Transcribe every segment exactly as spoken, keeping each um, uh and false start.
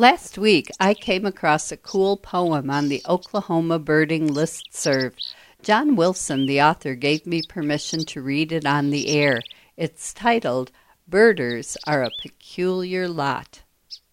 Last week, I came across a cool poem on the Oklahoma Birding Listserv. John Wilson, the author, gave me permission to read it on the air. It's titled, Birders Are a Peculiar Lot.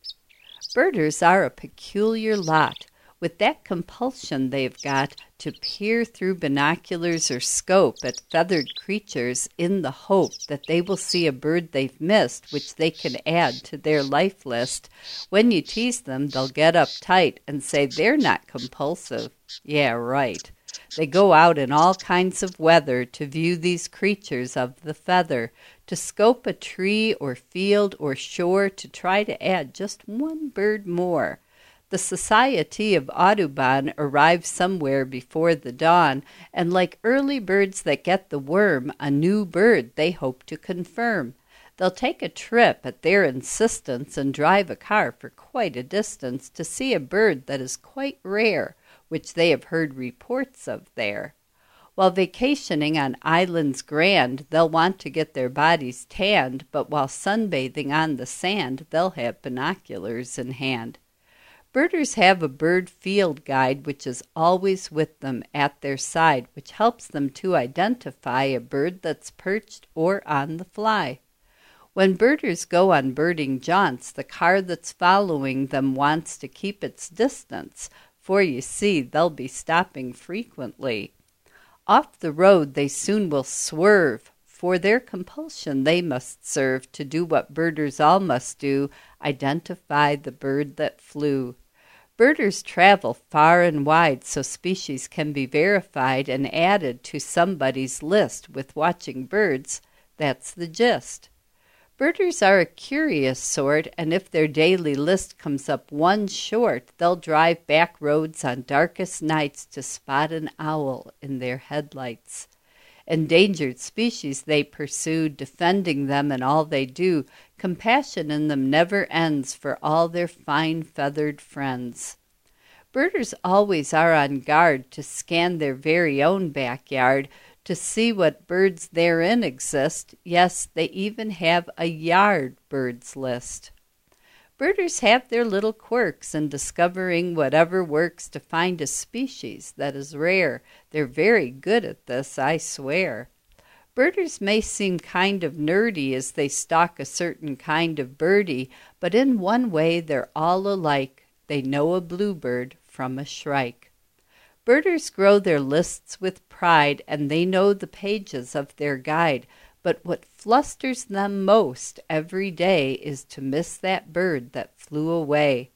Birders are a peculiar lot, with that compulsion they've got to peer through binoculars or scope at feathered creatures in the hope that they will see a bird they've missed, which they can add to their life list. When you tease them, they'll get uptight and say they're not compulsive. Yeah, right. They go out in all kinds of weather to view these creatures of the feather, to scope a tree or field or shore to try to add just one bird more. The Society of Audubon arrives somewhere before the dawn, and like early birds that get the worm, a new bird they hope to confirm. They'll take a trip at their insistence and drive a car for quite a distance to see a bird that is quite rare, which they have heard reports of there. While vacationing on islands grand, they'll want to get their bodies tanned, but while sunbathing on the sand, they'll have binoculars in hand. Birders have a bird field guide which is always with them at their side, which helps them to identify a bird that's perched or on the fly. When birders go on birding jaunts, the car that's following them wants to keep its distance, for you see they'll be stopping frequently. Off the road they soon will swerve, for their compulsion they must serve to do what birders all must do, identify the bird that flew. Birders travel far and wide so species can be verified and added to somebody's list with watching birds. That's the gist. Birders are a curious sort, and if their daily list comes up one short, they'll drive back roads on darkest nights to spot an owl in their headlights. Endangered species they pursue, defending them in all they do. Compassion in them never ends for all their fine feathered friends. Birders always are on guard to scan their very own backyard, to see what birds therein exist. Yes, they even have a yard birds list. Birders have their little quirks in discovering whatever works to find a species that is rare. They're very good at this, I swear. Birders may seem kind of nerdy as they stalk a certain kind of birdie, but in one way they're all alike. They know a bluebird from a shrike. Birders grow their lists with pride, and they know the pages of their guide. But what flusters them most every day is to miss that bird that flew away.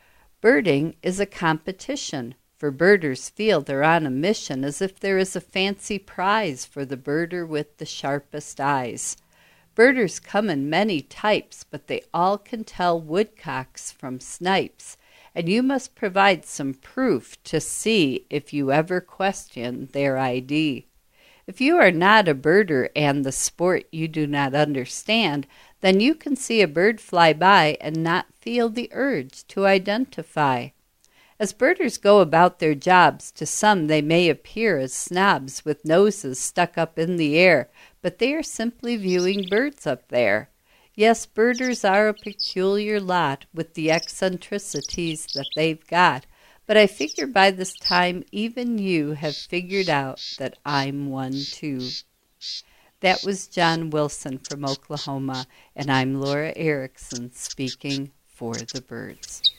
Birding is a competition, for birders feel they're on a mission, as if there is a fancy prize for the birder with the sharpest eyes. Birders come in many types, but they all can tell woodcocks from snipes, and you must provide some proof to see if you ever question their I D. If you are not a birder and the sport you do not understand, then you can see a bird fly by and not feel the urge to identify. As birders go about their jobs, to some they may appear as snobs with noses stuck up in the air, but they are simply viewing birds up there. Yes, birders are a peculiar lot with the eccentricities that they've got, but I figure by this time even you have figured out that I'm one too. That was John Wilson from Oklahoma, and I'm Laura Erickson speaking for the birds.